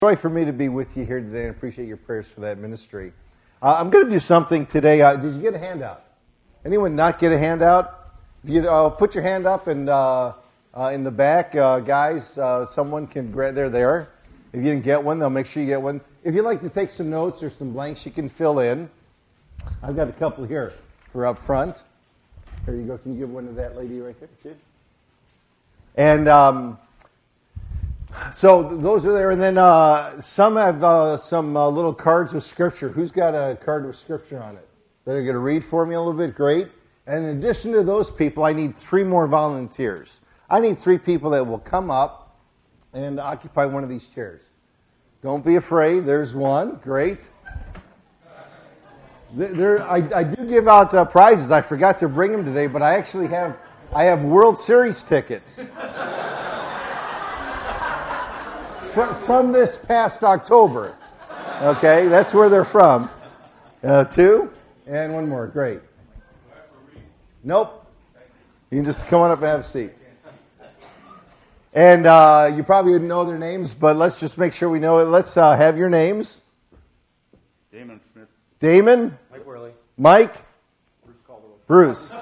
Joy for me to be with you here today, and appreciate your prayers for that ministry. I'm going to do something today. Did you get a handout? Anyone not get a handout? If you put your hand up and in the back, guys, someone can grab. There they are. If you didn't get one, they'll make sure you get one. If you'd like to take some notes or some blanks, you can fill in. I've got a couple here for up front. Here you go. Can you give one to that lady right there, too? And so those are there, and then some have some little cards with Scripture. Who's got a card with Scripture on it? They're going to read for me a little bit? Great. And in addition to those people, I need 3 more volunteers. I need 3 people that will come up and occupy one of these chairs. Don't be afraid. There's one. Great. I do give out prizes. I forgot to bring them today, but I actually have World Series tickets. From this past October. Okay, that's where they're from. 2, and 1 more. Great. Nope. You can just come on up and have a seat. And you probably wouldn't know their names, but let's just make sure we know it. Let's have your names. Damon Smith. Damon. Mike Worley. Mike. Bruce Calderwood. Bruce.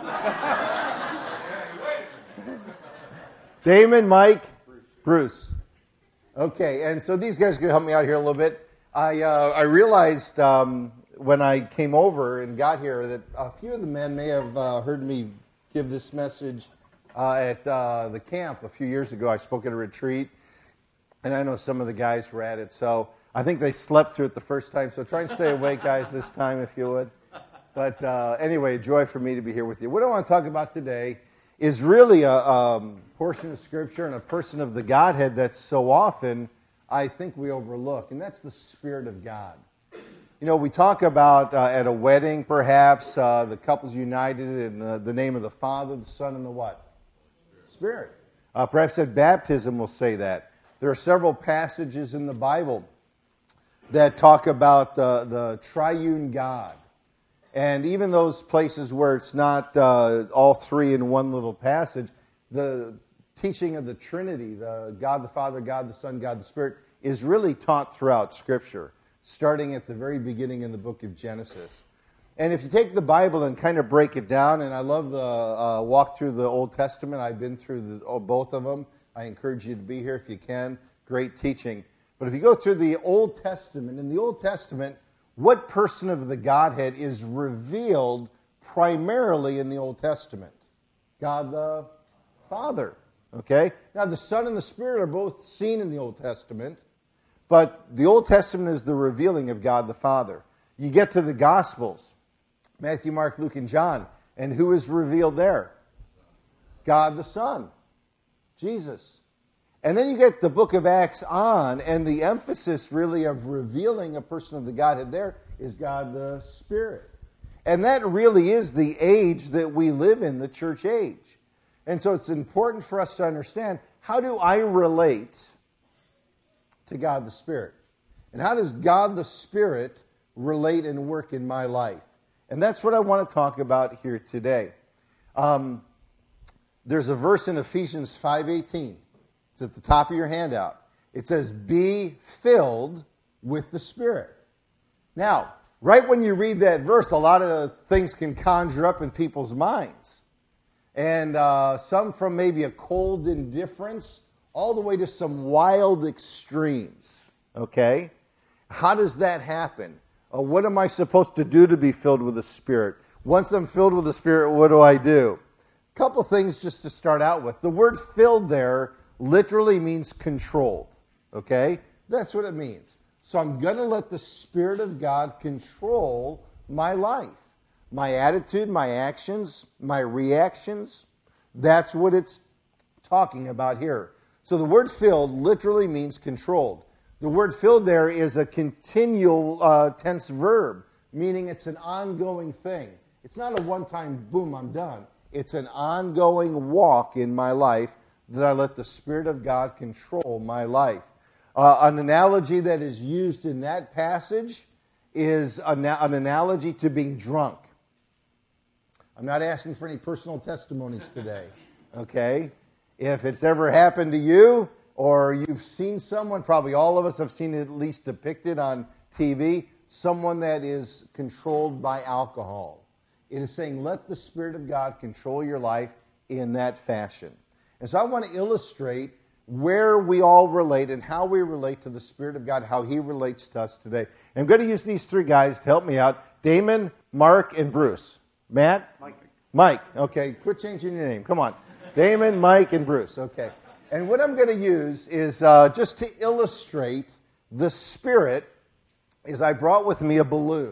Damon, Mike, Bruce. Okay, and so these guys are going to help me out here a little bit. I realized when I came over and got here that a few of the men may have heard me give this message at the camp a few years ago. I spoke at a retreat, and I know some of the guys were at it, so I think they slept through it the first time. So try and stay awake, guys, this time if you would. But anyway, joy for me to be here with you. What I want to talk about today is really a portion of Scripture and a person of the Godhead that so often I think we overlook, and that's the Spirit of God. You know, we talk about at a wedding, perhaps, the couples united in the name of the Father, the Son, and the what? Spirit. Perhaps at baptism we'll say that. There are several passages in the Bible that talk about the triune God. And even those places where it's not all 3 in one little passage, the teaching of the Trinity, the God the Father, God the Son, God the Spirit, is really taught throughout Scripture, starting at the very beginning in the book of Genesis. And if you take the Bible and kind of break it down, and I love the walk through the Old Testament. I've been through both of them. I encourage you to be here if you can. Great teaching. But if you go through the Old Testament, in the Old Testament, what person of the Godhead is revealed primarily in the Old Testament? God the Father. Okay? Now, the Son and the Spirit are both seen in the Old Testament, but the Old Testament is the revealing of God the Father. You get to the Gospels, Matthew, Mark, Luke, and John, and who is revealed there? God the Son, Jesus. And then you get the book of Acts on, and the emphasis really of revealing a person of the Godhead there is God the Spirit. And that really is the age that we live in, the church age. And so it's important for us to understand, how do I relate to God the Spirit? And how does God the Spirit relate and work in my life? And that's what I want to talk about here today. There's a verse in Ephesians 5:18. It's at the top of your handout. It says, be filled with the Spirit. Now, right when you read that verse, a lot of things can conjure up in people's minds. And some from maybe a cold indifference all the way to some wild extremes. Okay? How does that happen? What am I supposed to do to be filled with the Spirit? Once I'm filled with the Spirit, what do I do? A couple things just to start out with. The word filled there literally means controlled, okay? That's what it means. So I'm going to let the Spirit of God control my life, my attitude, my actions, my reactions. That's what it's talking about here. So the word filled literally means controlled. The word filled there is a continual tense verb, meaning it's an ongoing thing. It's not a one-time, boom, I'm done. It's an ongoing walk in my life that I let the Spirit of God control my life. An analogy that is used in that passage is an analogy to being drunk. I'm not asking for any personal testimonies today, okay? If it's ever happened to you, or you've seen someone, probably all of us have seen it at least depicted on TV, someone that is controlled by alcohol. It is saying, let the Spirit of God control your life in that fashion. And so I want to illustrate where we all relate and how we relate to the Spirit of God, how He relates to us today. I'm going to use these three guys to help me out. Damon, Mark, and Bruce. Matt? Mike. Okay, quit changing your name. Come on. Damon, Mike, and Bruce. Okay. And what I'm going to use is just to illustrate the Spirit is I brought with me a balloon.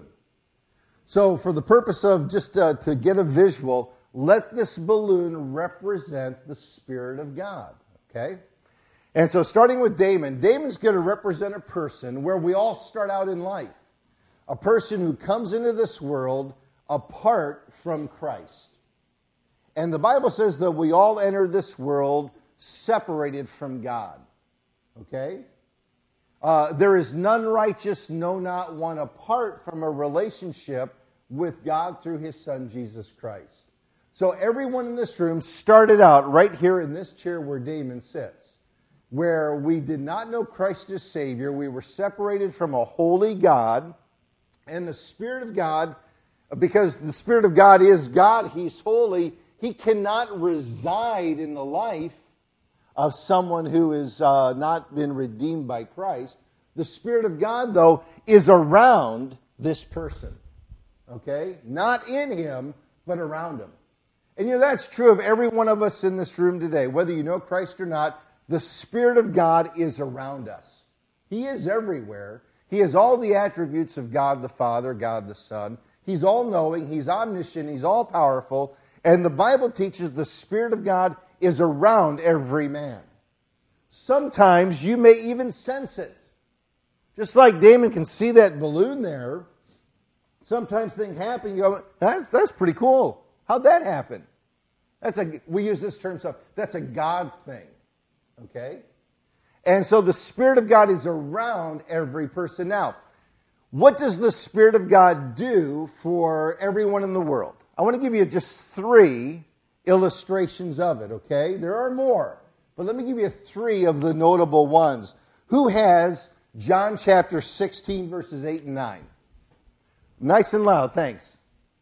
So for the purpose of just to get a visual, let this balloon represent the Spirit of God. Okay? And so starting with Damon, Damon's going to represent a person where we all start out in life. A person who comes into this world apart from Christ. And the Bible says that we all enter this world separated from God. Okay? There is none righteous, no, not one, apart from a relationship with God through His Son, Jesus Christ. So everyone in this room started out right here in this chair where Damon sits, where we did not know Christ as Savior. We were separated from a holy God, and the Spirit of God, because the Spirit of God is God, He's holy, He cannot reside in the life of someone who has not been redeemed by Christ. The Spirit of God, though, is around this person. Okay? Not in him, but around him. And that's true of every one of us in this room today. Whether you know Christ or not, the Spirit of God is around us. He is everywhere. He has all the attributes of God the Father, God the Son. He's all-knowing. He's omniscient. He's all-powerful. And the Bible teaches the Spirit of God is around every man. Sometimes you may even sense it. Just like Damon can see that balloon there, sometimes things happen, you go, that's pretty cool. How'd that happen? We use this term, so that's a God thing. Okay? And so the Spirit of God is around every person. Now, what does the Spirit of God do for everyone in the world? I want to give you just 3 illustrations of it, okay? There are more, but let me give you 3 of the notable ones. Who has John chapter 16, verses 8 and 9? Nice and loud, thanks.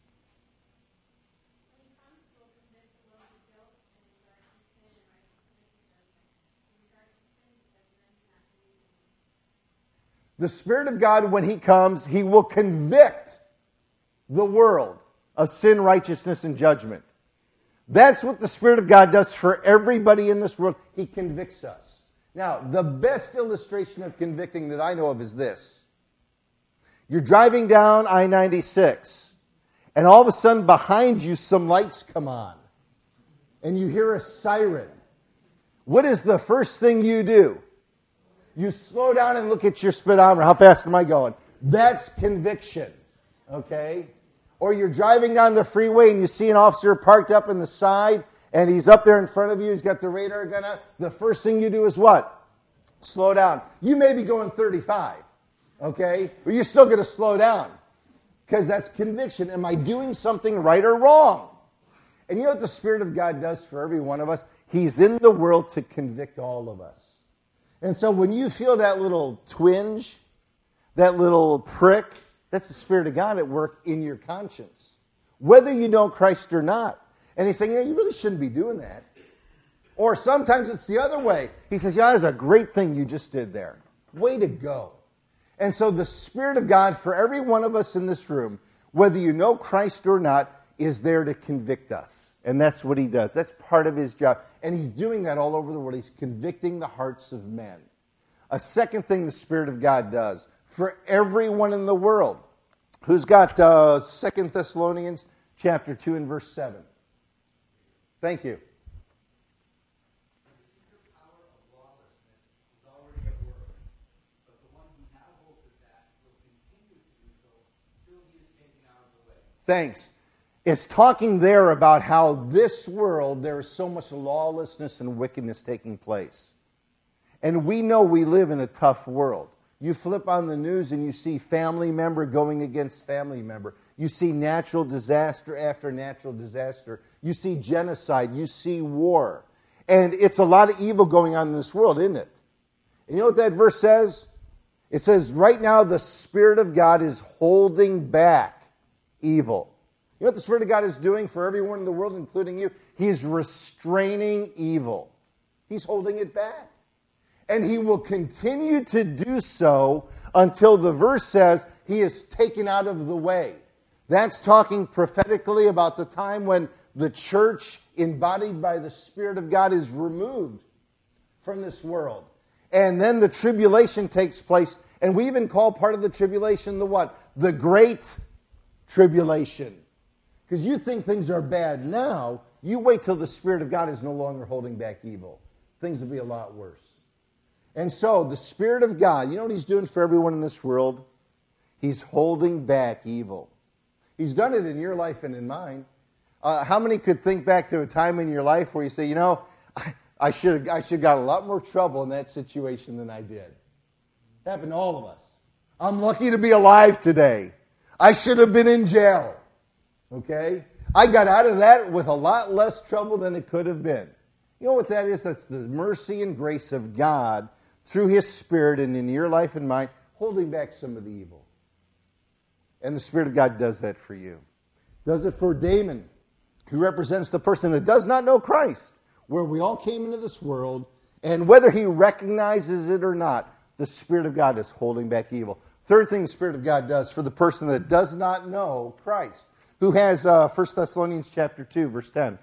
The Spirit of God, when He comes, He will convict the world of sin, righteousness, and judgment. That's what the Spirit of God does for everybody in this world. He convicts us. Now, the best illustration of convicting that I know of is this. You're driving down I-96, and all of a sudden behind you some lights come on, and you hear a siren. What is the first thing you do? You slow down and look at your speedometer. How fast am I going? That's conviction, okay? Or you're driving down the freeway and you see an officer parked up in the side and he's up there in front of you. He's got the radar gun out. The first thing you do is what? Slow down. You may be going 35, okay? But you're still going to slow down because that's conviction. Am I doing something right or wrong? And you know what the Spirit of God does for every one of us? He's in the world to convict all of us. And so when you feel that little twinge, that little prick, that's the Spirit of God at work in your conscience, whether you know Christ or not. And He's saying, you really shouldn't be doing that. Or sometimes it's the other way. He says, that's a great thing you just did there. Way to go. And so the Spirit of God for every one of us in this room, whether you know Christ or not, is there to convict us. And that's what He does. That's part of His job. And He's doing that all over the world. He's convicting the hearts of men. A second thing the Spirit of God does for everyone in the world. Who's got 2 Thessalonians chapter 2 and verse 7? Thank you. Thanks. It's talking there about how this world, there is so much lawlessness and wickedness taking place. And we know we live in a tough world. You flip on the news and you see family member going against family member. You see natural disaster after natural disaster. You see genocide. You see war. And it's a lot of evil going on in this world, isn't it? And you know what that verse says? It says, right now the Spirit of God is holding back evil. You know what the Spirit of God is doing for everyone in the world, including you? He's restraining evil. He's holding it back. And He will continue to do so until the verse says He is taken out of the way. That's talking prophetically about the time when the church, embodied by the Spirit of God, is removed from this world. And then the tribulation takes place. And we even call part of the tribulation the what? The Great Tribulation. Because you think things are bad now, you wait till the Spirit of God is no longer holding back evil. Things will be a lot worse. And so the Spirit of God, you know what He's doing for everyone in this world? He's holding back evil. He's done it in your life and in mine. How many could think back to a time in your life where you say, you know, I should have got a lot more trouble in that situation than I did. It happened to all of us. I'm lucky to be alive today. I should have been in jail. Okay? I got out of that with a lot less trouble than it could have been. You know what that is? That's the mercy and grace of God through His Spirit and in your life and mine, holding back some of the evil. And the Spirit of God does that for you. Does it for Damon, who represents the person that does not know Christ, where we all came into this world, and whether he recognizes it or not, the Spirit of God is holding back evil. Third thing the Spirit of God does for the person that does not know Christ, who has 1 Thessalonians chapter 2, verse 10.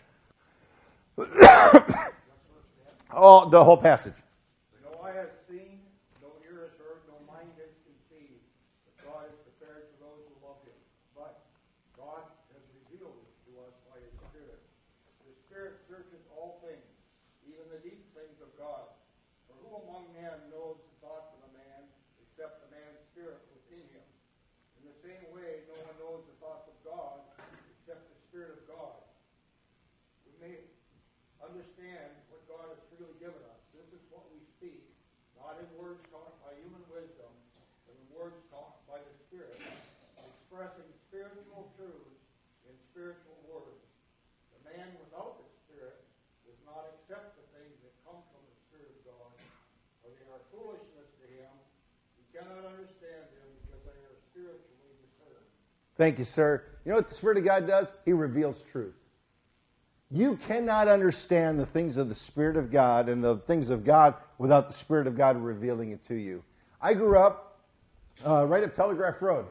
Oh, the whole passage. No eye has seen, no ear has heard, no mind has conceived, but God has prepared for those who love Him. But God has revealed it to us by His Spirit. The Spirit searches all things, even the deep things of God. For who among men knows the thoughts of a man, except the man's spirit within him? In the same way, no one knows the thoughts of God, except the Spirit of God. We may understand what God has freely given us. This is what we speak, not in words taught by human wisdom, but in words taught by the Spirit, expressing spiritual truths in spiritual words. The man without the Spirit does not accept the things that come from the Spirit of God, for they are foolishness to him. He cannot understand them because they are spiritually discerned. Thank you, sir. You know what the Spirit of God does? He reveals truth. You cannot understand the things of the Spirit of God and the things of God without the Spirit of God revealing it to you. I grew up right up Telegraph Road.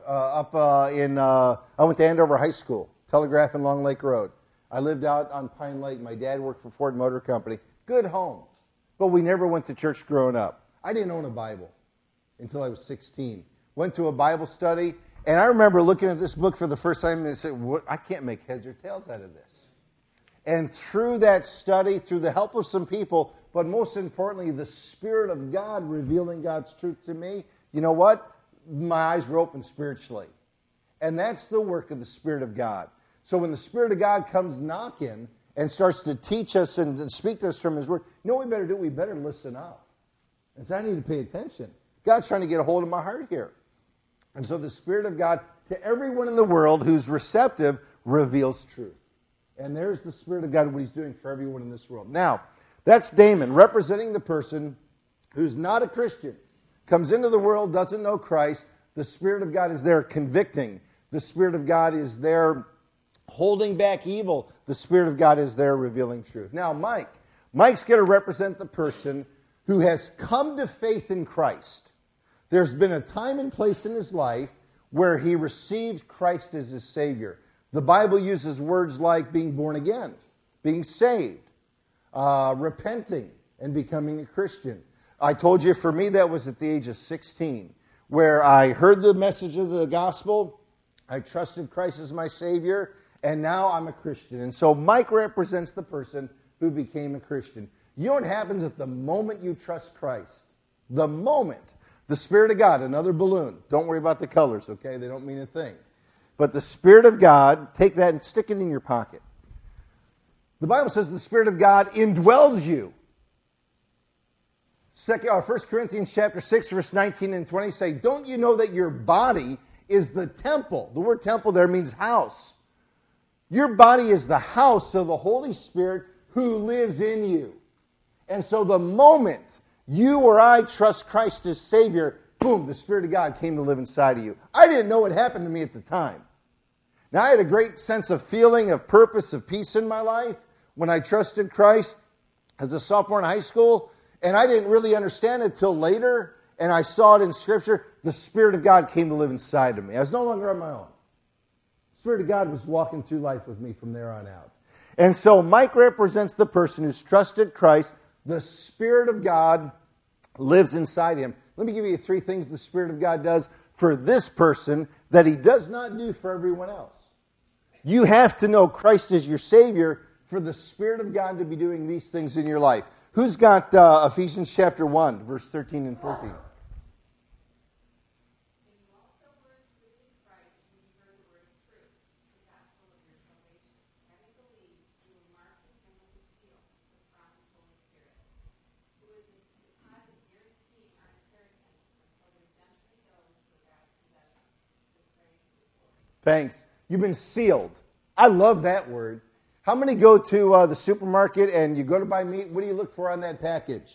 I went to Andover High School, Telegraph and Long Lake Road. I lived out on Pine Lake. My dad worked for Ford Motor Company. Good home. But we never went to church growing up. I didn't own a Bible until I was 16. Went to a Bible study, and I remember looking at this book for the first time and saying, I can't make heads or tails out of this. And through that study, through the help of some people, but most importantly, the Spirit of God revealing God's truth to me, you know what? My eyes were open spiritually. And that's the work of the Spirit of God. So when the Spirit of God comes knocking and starts to teach us and speak to us from His Word, you know what we better do? We better listen up. And so I need to pay attention. God's trying to get a hold of my heart here. And so the Spirit of God, to everyone in the world who's receptive, reveals truth. And there's the Spirit of God, what He's doing for everyone in this world. Now, that's Damon, representing the person who's not a Christian, comes into the world, doesn't know Christ. The Spirit of God is there convicting. The Spirit of God is there holding back evil. The Spirit of God is there revealing truth. Now, Mike's going to represent the person who has come to faith in Christ. There's been a time and place in his life where he received Christ as his Savior. The Bible uses words like being born again, being saved, repenting, and becoming a Christian. I told you, for me, that was at the age of 16, where I heard the message of the gospel, I trusted Christ as my Savior, and now I'm a Christian. And so Mike represents the person who became a Christian. You know what happens at the moment you trust Christ? The moment. The Spirit of God, another balloon. Don't worry about the colors, okay? They don't mean a thing. But the Spirit of God, take that and stick it in your pocket. The Bible says the Spirit of God indwells you. 1 Corinthians chapter 6, verse 19 and 20 say, don't you know that your body is the temple? The word temple there means house. Your body is the house of the Holy Spirit who lives in you. And so the moment You or I trust Christ as Savior, boom, the Spirit of God came to live inside of you. I didn't know what happened to me at the time. Now, I had a great sense of feeling, of purpose, of peace in my life when I trusted Christ as a sophomore in high school, and I didn't really understand it till later, and I saw it in Scripture. The Spirit of God came to live inside of me. I was no longer on my own. The Spirit of God was walking through life with me from there on out. And so Mike represents the person who's trusted Christ. The Spirit of God lives inside him. Let me give you 3 things the Spirit of God does for this person that he does not do for everyone else. You have to know Christ is your Savior for the Spirit of God to be doing these things in your life. Who's got Ephesians chapter 1, verse 13 and 14? Thanks. You've been sealed. I love that word. How many go to the supermarket and you go to buy meat? What do you look for on that package?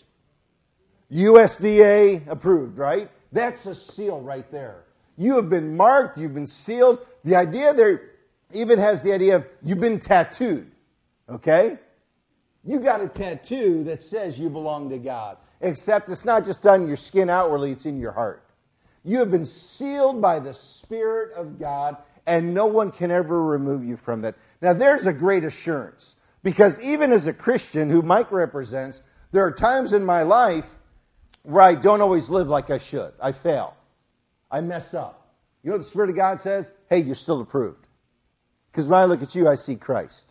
USDA approved, right? That's a seal right there. You have been marked. You've been sealed. The idea there even has the idea of you've been tattooed, okay? You got a tattoo that says you belong to God, except it's not just on your skin outwardly, it's in your heart. You have been sealed by the Spirit of God, and no one can ever remove you from that. Now, there's a great assurance, because even as a Christian who Mike represents, there are times in my life where I don't always live like I should. I fail. I mess up. You know what the Spirit of God says? Hey, you're still approved. Because when I look at you, I see Christ.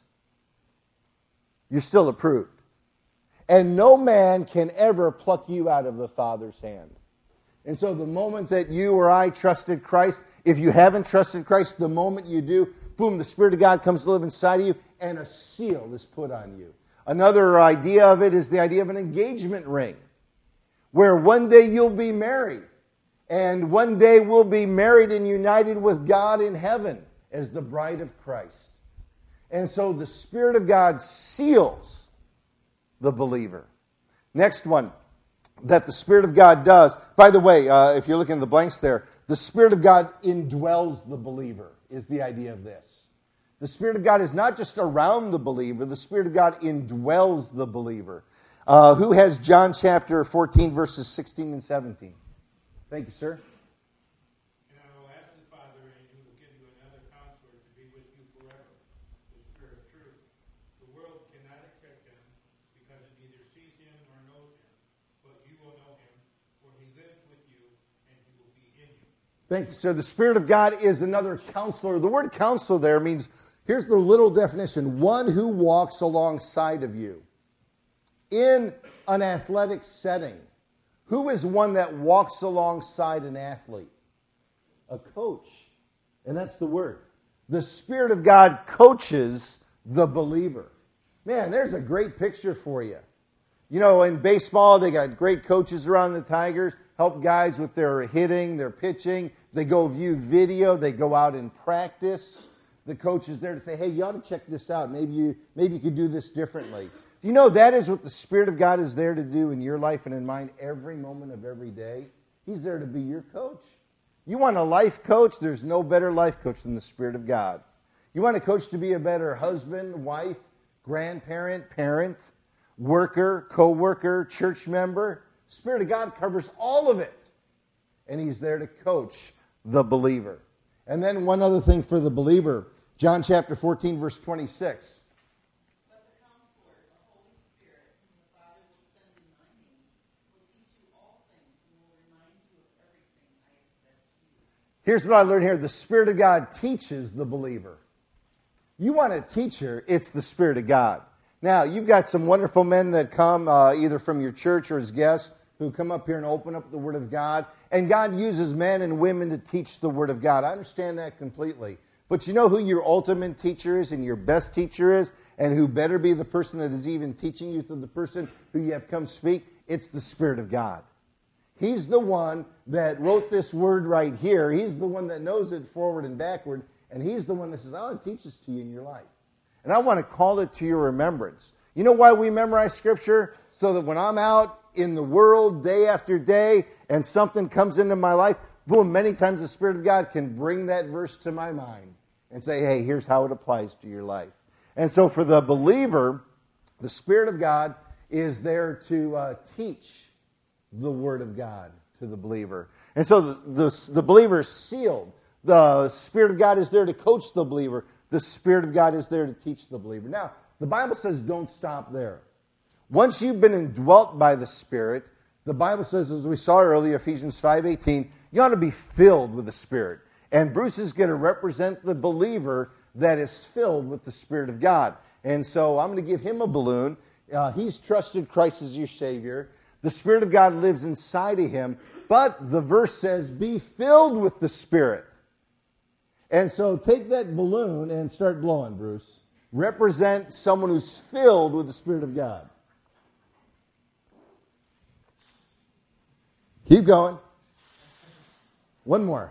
You're still approved. And no man can ever pluck you out of the Father's hand. And so the moment that you or I trusted Christ, if you haven't trusted Christ, the moment you do, boom, the Spirit of God comes to live inside of you, and a seal is put on you. Another idea of it is the idea of an engagement ring, where one day you'll be married, and one day we'll be married and united with God in heaven as the bride of Christ. And so the Spirit of God seals the believer. Next one that the Spirit of God does. By the way, if you're looking at the blanks there, the Spirit of God indwells the believer is the idea of this. The Spirit of God is not just around the believer. The Spirit of God indwells the believer. Who has John chapter 14, verses 16 and 17? Thank you, sir. And I will ask the Father, and he will give you another counselor to be with you forever, the Spirit of truth. The world cannot accept him because it neither sees him nor knows him. But you will know him, for he lives with you, and he will be in you. Thank you, sir. The Spirit of God is another counselor. The word counselor there means, here's the little definition, one who walks alongside of you. In an athletic setting, who is one that walks alongside an athlete? A coach. And that's the word. The Spirit of God coaches the believer. Man, there's a great picture for you. You know, in baseball, they got great coaches around the Tigers, help guys with their hitting, their pitching. They go view video. They go out and practice. The coach is there to say, hey, you ought to check this out. Maybe you could do this differently. You know, that is what the Spirit of God is there to do in your life and in mine every moment of every day. He's there to be your coach. You want a life coach? There's no better life coach than the Spirit of God. You want a coach to be a better husband, wife, grandparent, parent, worker, co-worker, church member? Spirit of God covers all of it. And He's there to coach the believer. And then one other thing for the believer, John chapter 14, verse 26. Here's what I learned here. The Spirit of God teaches the believer. You want a teacher, it's the Spirit of God. Now, you've got some wonderful men that come either from your church or as guests who come up here and open up the Word of God. And God uses men and women to teach the Word of God. I understand that completely. But you know who your ultimate teacher is and your best teacher is? And who better be the person that is even teaching you through the person who you have come speak? It's the Spirit of God. He's the one that wrote this word right here. He's the one that knows it forward and backward. And He's the one that says, I want to teach this to you in your life. And I want to call it to your remembrance. You know why we memorize Scripture? So that when I'm out in the world day after day and something comes into my life, boom, many times the Spirit of God can bring that verse to my mind and say, hey, here's how it applies to your life. And so for the believer, the Spirit of God is there to teach the Word of God to the believer. And so the believer is sealed. The Spirit of God is there to coach the believer. The Spirit of God is there to teach the believer. Now, the Bible says don't stop there. Once you've been indwelt by the Spirit, the Bible says, as we saw earlier, Ephesians 5:18, you ought to be filled with the Spirit. And Bruce is going to represent the believer that is filled with the Spirit of God. And so I'm going to give him a balloon. He's trusted Christ as your Savior. The Spirit of God lives inside of him. But the verse says, be filled with the Spirit. And so take that balloon and start blowing, Bruce. Represent someone who's filled with the Spirit of God. Keep going. One more.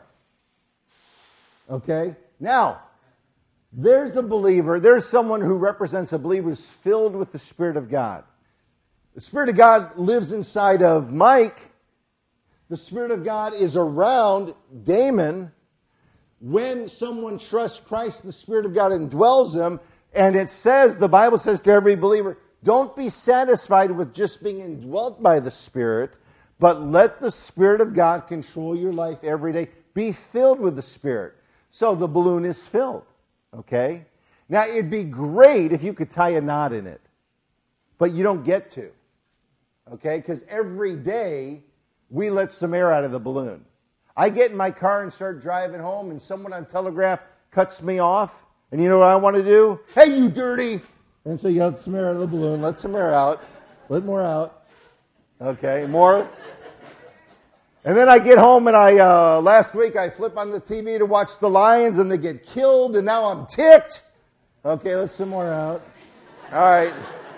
Okay? Now, there's a believer. There's someone who represents a believer who's filled with the Spirit of God. The Spirit of God lives inside of Mike. The Spirit of God is around Damon. When someone trusts Christ, the Spirit of God indwells them. And it says, the Bible says to every believer, don't be satisfied with just being indwelt by the Spirit, but let the Spirit of God control your life every day. Be filled with the Spirit. So the balloon is filled. Okay? Now, it'd be great if you could tie a knot in it, but you don't get to. Okay? Because every day we let some air out of the balloon. I get in my car and start driving home, and someone on Telegraph cuts me off, and you know what I want to do? Hey, you dirty! And so you let some air out of the balloon. Let some air out. Let more out. Okay, more. And then I get home, and last week I flip on the TV to watch the Lions, and they get killed, and now I'm ticked. Okay, let some more out. All right.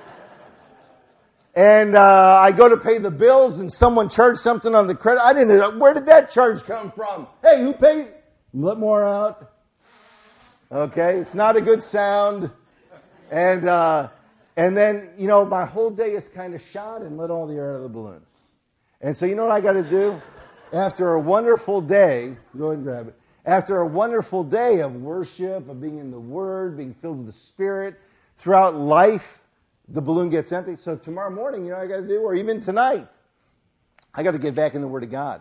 And I go to pay the bills, and someone charged something on the credit. I didn't know. Where did that charge come from? Hey, who paid? Let more out. Okay, it's not a good sound. And then, you know, my whole day is kind of shot and let all the air out of the balloon. And so you know what I got to do? After a wonderful day, go ahead and grab it. After a wonderful day of worship, of being in the Word, being filled with the Spirit, throughout life, the balloon gets empty. So tomorrow morning, you know what I got to do? Or even tonight, I got to get back in the Word of God.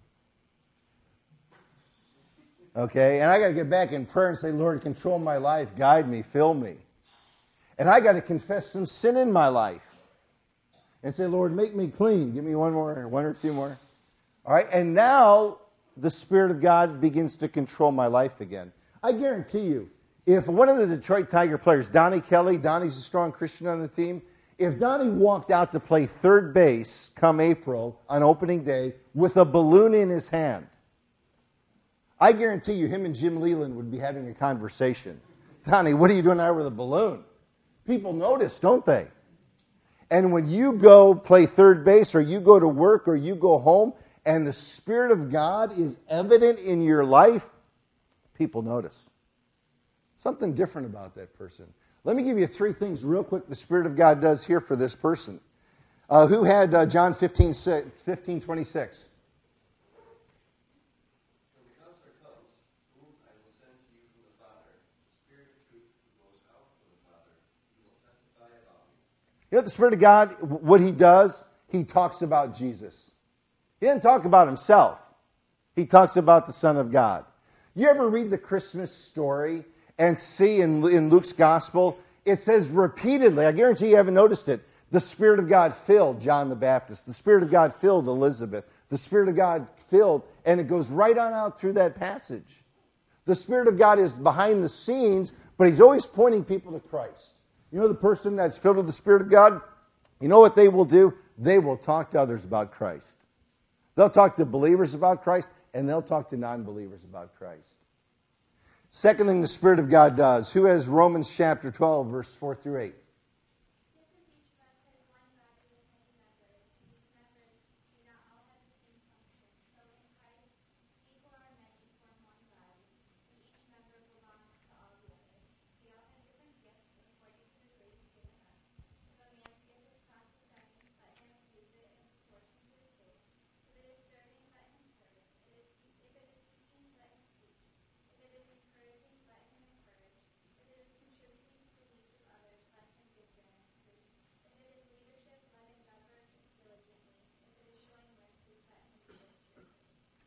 Okay? And I got to get back in prayer and say, Lord, control my life, guide me, fill me. And I got to confess some sin in my life. And say, Lord, make me clean. Give me one or two more. All right? And now the Spirit of God begins to control my life again. I guarantee you, if one of the Detroit Tiger players, Donnie Kelly, Donnie's a strong Christian on the team, if Donnie walked out to play third base come April on opening day with a balloon in his hand, I guarantee you him and Jim Leland would be having a conversation. Donnie, what are you doing out with a balloon? People notice, don't they? And when you go play third base or you go to work or you go home and the Spirit of God is evident in your life, people notice. Something different about that person. Let me give you three things real quick the Spirit of God does here for this person. Who had John 15:26? You know what the Spirit of God, what He does? He talks about Jesus. He doesn't talk about Himself. He talks about the Son of God. You ever read the Christmas story and see in Luke's Gospel, it says repeatedly, I guarantee you haven't noticed it, the Spirit of God filled John the Baptist. The Spirit of God filled Elizabeth. The Spirit of God filled, and it goes right on out through that passage. The Spirit of God is behind the scenes, but He's always pointing people to Christ. You know the person that's filled with the Spirit of God? You know what they will do? They will talk to others about Christ. They'll talk to believers about Christ, and they'll talk to non-believers about Christ. Second thing the Spirit of God does. Who has Romans chapter 12, verse 4 through 8?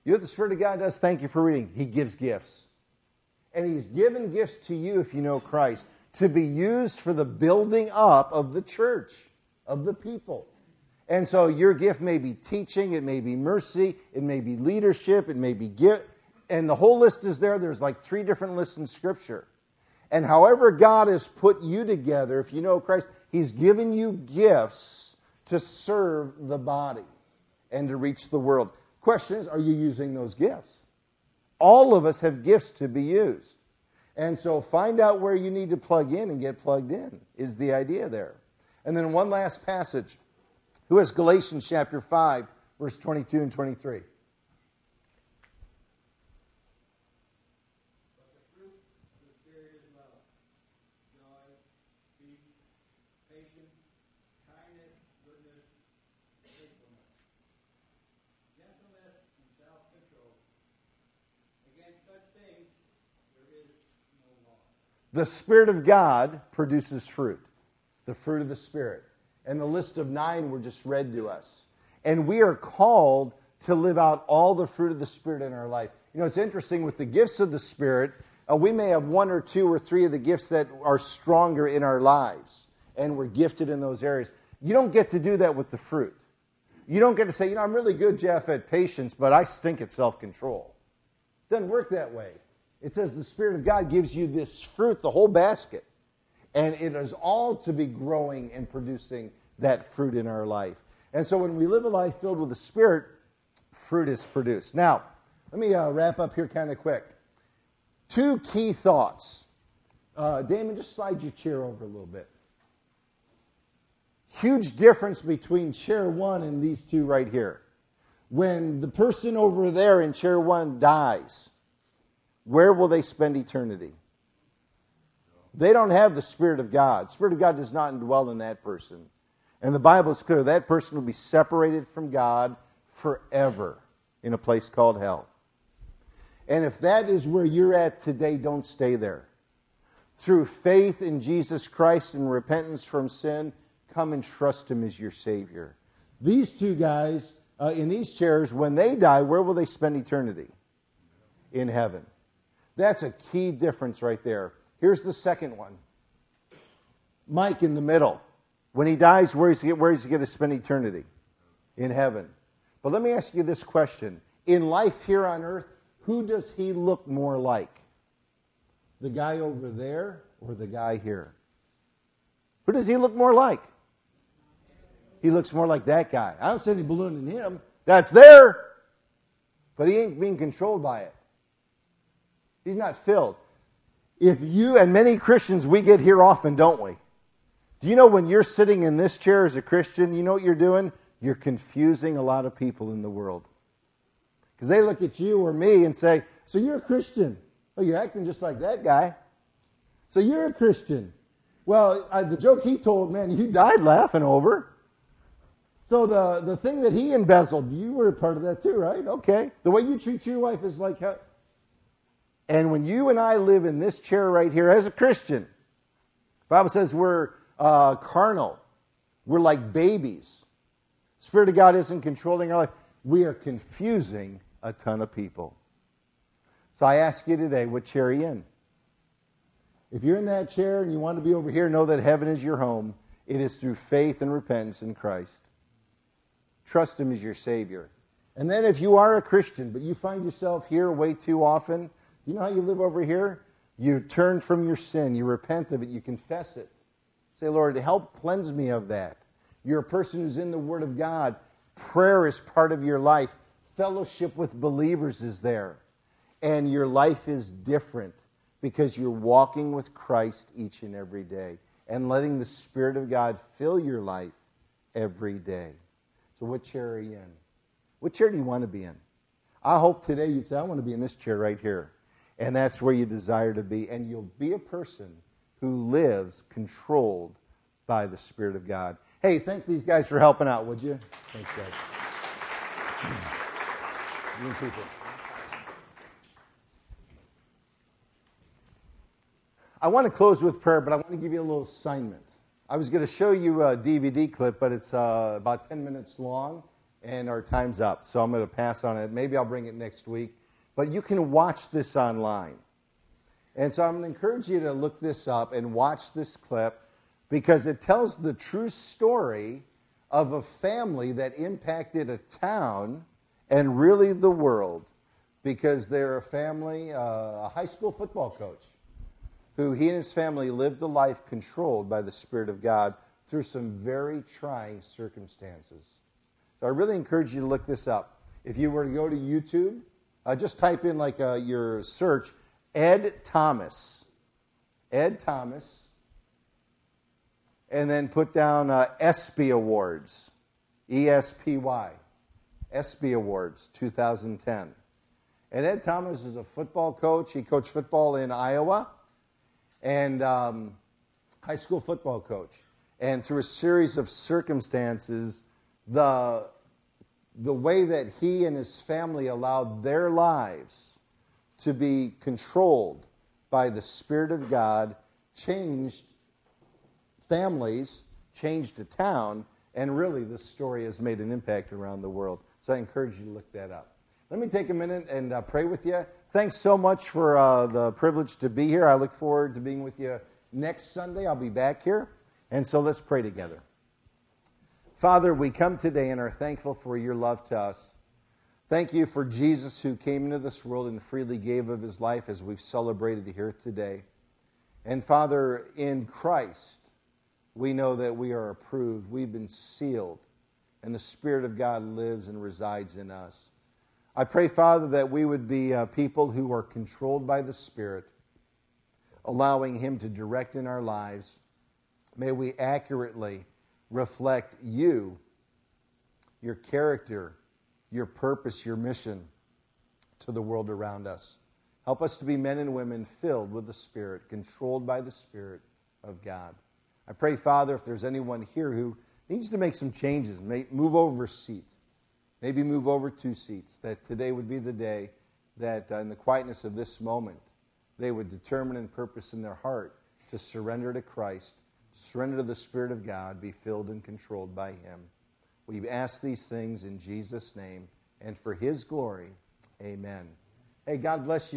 You know what the Spirit of God does? Thank you for reading. He gives gifts. And He's given gifts to you, if you know Christ, to be used for the building up of the church, of the people. And so your gift may be teaching, it may be mercy, it may be leadership, it may be gift. And the whole list is there. There's like 3 different lists in Scripture. And however God has put you together, if you know Christ, He's given you gifts to serve the body and to reach the world. Question is, are you using those gifts? All of us have gifts to be used. And so find out where you need to plug in and get plugged in is the idea there. And then one last passage. Who has Galatians chapter 5, verse 22 and 23? The Spirit of God produces fruit, the fruit of the Spirit. And the list of 9 were just read to us. And we are called to live out all the fruit of the Spirit in our life. You know, it's interesting with the gifts of the Spirit, we may have 1 or 2 or 3 of the gifts that are stronger in our lives. And we're gifted in those areas. You don't get to do that with the fruit. You don't get to say, I'm really good, Jeff, at patience, but I stink at self-control. It doesn't work that way. It says the Spirit of God gives you this fruit, the whole basket. And it is all to be growing and producing that fruit in our life. And so when we live a life filled with the Spirit, fruit is produced. Now, let me wrap up here kind of quick. 2 key thoughts. Damon, just slide your chair over a little bit. Huge difference between chair 1 and these 2 right here. When the person over there in chair 1 dies, where will they spend eternity? They don't have the Spirit of God. The Spirit of God does not indwell in that person. And the Bible is clear. That person will be separated from God forever in a place called hell. And if that is where you're at today, don't stay there. Through faith in Jesus Christ and repentance from sin, come and trust Him as your Savior. These 2 guys in these chairs, when they die, where will they spend eternity? In heaven. That's a key difference right there. Here's the second one. Mike in the middle. When he dies, where is he going to spend eternity? In heaven. But let me ask you this question. In life here on earth, who does he look more like? The guy over there or the guy here? Who does he look more like? He looks more like that guy. I don't see any balloon in him. That's there. But he ain't being controlled by it. He's not filled. If you, and many Christians, we get here often, don't we? Do you know when you're sitting in this chair as a Christian, you know what you're doing? You're confusing a lot of people in the world. Because they look at you or me and say, so you're a Christian. Oh, you're acting just like that guy. So you're a Christian. Well, the joke he told, man, you died laughing over. So the thing that he embezzled, you were a part of that too, right? Okay. The way you treat your wife is like how... And when you and I live in this chair right here as a Christian, the Bible says we're carnal. We're like babies. Spirit of God isn't controlling our life. We are confusing a ton of people. So I ask you today, what chair are you in? If you're in that chair and you want to be over here, know that heaven is your home. It is through faith and repentance in Christ. Trust Him as your Savior. And then if you are a Christian, but you find yourself here way too often, you know how you live over here? You turn from your sin. You repent of it. You confess it. Say, Lord, help cleanse me of that. You're a person who's in the Word of God. Prayer is part of your life. Fellowship with believers is there. And your life is different because you're walking with Christ each and every day and letting the Spirit of God fill your life every day. So what chair are you in? What chair do you want to be in? I hope today you'd say, I want to be in this chair right here. And that's where you desire to be. And you'll be a person who lives controlled by the Spirit of God. Hey, thank these guys for helping out, would you? Thanks, guys. You people. I want to close with prayer, but I want to give you a little assignment. I was going to show you a DVD clip, but it's about 10 minutes long. and our time's up. So I'm going to pass on it. Maybe I'll bring it next week. But you can watch this online. And so I'm going to encourage you to look this up and watch this clip because it tells the true story of a family that impacted a town and really the world, because they're a family, a high school football coach, who he and his family lived a life controlled by the Spirit of God through some very trying circumstances. So I really encourage you to look this up. If you were to go to YouTube, just type in your search, Ed Thomas, and then put down ESPY Awards, ESPY, ESPY Awards 2010. And Ed Thomas is a football coach. He coached football in Iowa, and high school football coach. And through a series of circumstances, the way that he and his family allowed their lives to be controlled by the Spirit of God changed families, changed a town, and really this story has made an impact around the world. So I encourage you to look that up. Let me take a minute and pray with you. Thanks so much for the privilege to be here. I look forward to being with you next Sunday. I'll be back here. And so let's pray together. Father, we come today and are thankful for your love to us. Thank you for Jesus who came into this world and freely gave of his life as we've celebrated here today. And Father, in Christ, we know that we are approved. We've been sealed. And the Spirit of God lives and resides in us. I pray, Father, that we would be people who are controlled by the Spirit, allowing him to direct in our lives. May we accurately reflect you, your character, your purpose, your mission to the world around us. Help us to be men and women filled with the Spirit, controlled by the Spirit of God. I pray, Father, if there's anyone here who needs to make some changes, move over a seat, maybe move over 2 seats, that today would be the day that in the quietness of this moment, they would determine and purpose in their heart to surrender to Christ, surrender to the Spirit of God, be filled and controlled by him. We ask these things in Jesus' name and for his glory. Amen. Hey, God bless you.